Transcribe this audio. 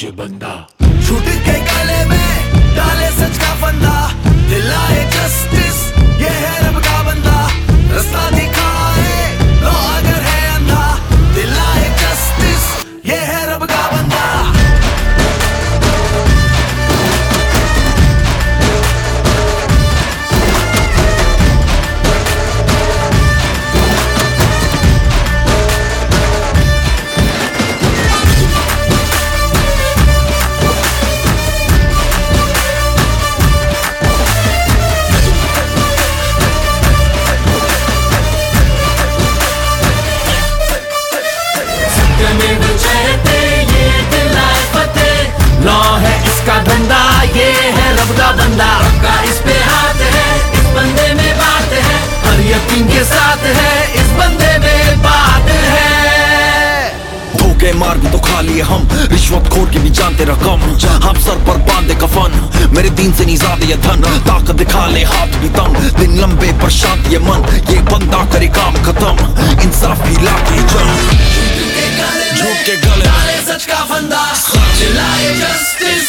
सच बंदा। झूठ के गले में डाले सच का फंदा, दिलाए जस्टिस ये है रब का बंदा। रास्ता दिखाए लो अगर है अंधा, दिलाए जस्टिस ये है रब का बंदा। लॉ है इसका धंधा, ये है रब का बंदा। का इस पे हाथ है, इस बंदे में बात है, हर यकीन के साथ है, इस बंदे में बात है। धोखे मार भी तो खा लिए हम, रिश्वत खोर के भी जानते रकम। हम सर पर बांधे कफन, मेरे दीन से नहीं ज्यादा ये धन। ताकत दिखा ले हाथ भी तंग, दिन लंबे पर शांत ये मन। ये बंदा करे काम खत्म, इंसाफ भी लाके जंग। झूठ के गले सच का फंदा, चिल्लाए जस्टिस